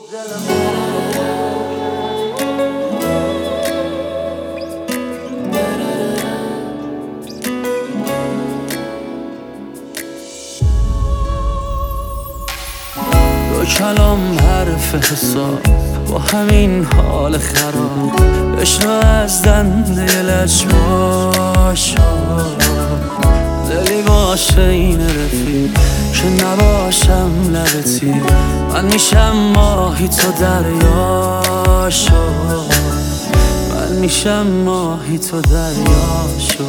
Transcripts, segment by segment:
دو کلام حرف حساب با همین حال خراب بشنو از دنده لجباش دلی باشه این رفیق که نباشم لبتی من میشم ماهی تو دریاشو من میشم ماهی تو دریاشو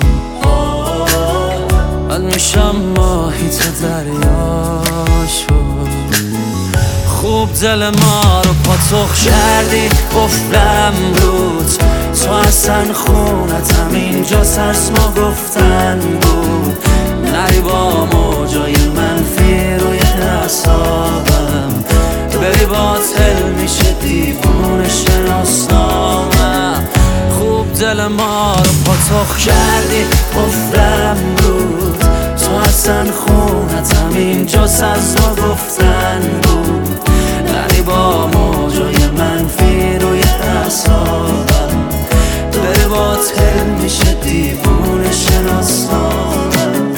من میشم ماهی تو دریاشو خوب دل ما رو پاتوخ کردی قفلم رود تو اصلا خونتم اینجا سرس ما گفتن بود نری با موجای منفی روی اعصابم بری باطل میشه دیوونه شناسنامم خوب دل ما رو پاتوخ کردی قفلم رود تو اصلا خونتم اینجا سرس ما گفتن بود نری با موجای منفی روی اعصابم بره باطل میشه دیوونه شناسنامم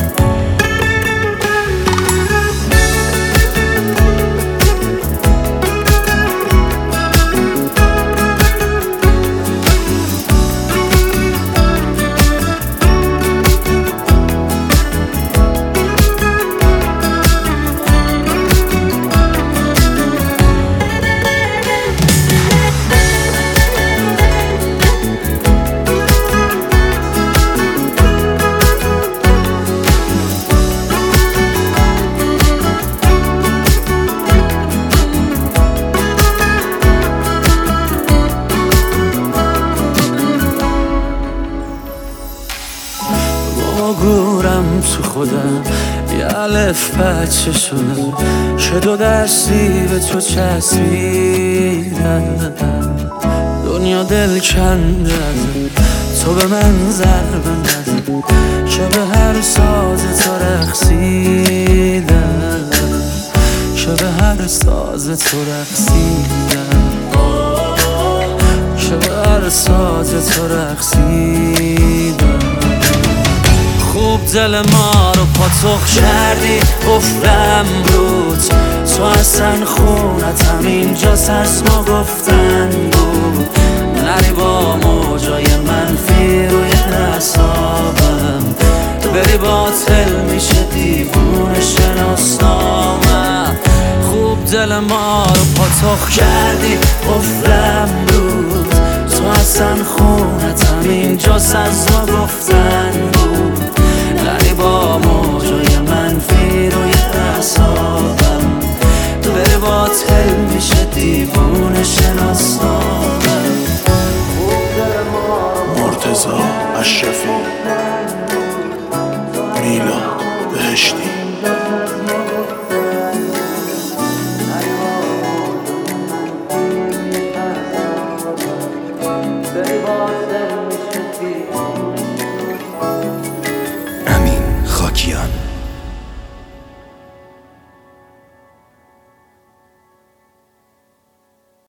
گورم تو خودم یه الف بچه شدم که دو دستی به تو چسبیدم دنیا دل کنده تو به من ضربه نزن که به هر ساز تو رقصیدم که به هر ساز تو رقصیدم که به هر ساز تو رقصیدم خوب دل ما رو پاتوخ کردی قفلم رود تو اصلا خونتم اینجا سرس ما گفتن بود نری با موجای منفی روی اعصابم بری باطل میشه دیوونه شناسنامم خوب دل ما رو پاتوخ کردی قفلم رود تو اصلا خونتم اینجا سرس ما گفتن بود نری با موجای منفی روی اعصابم بره باطل میشه دیوونه شناسنامم مرتضی اشرفی میلاد بهشتی بری باطل میشه دیوونه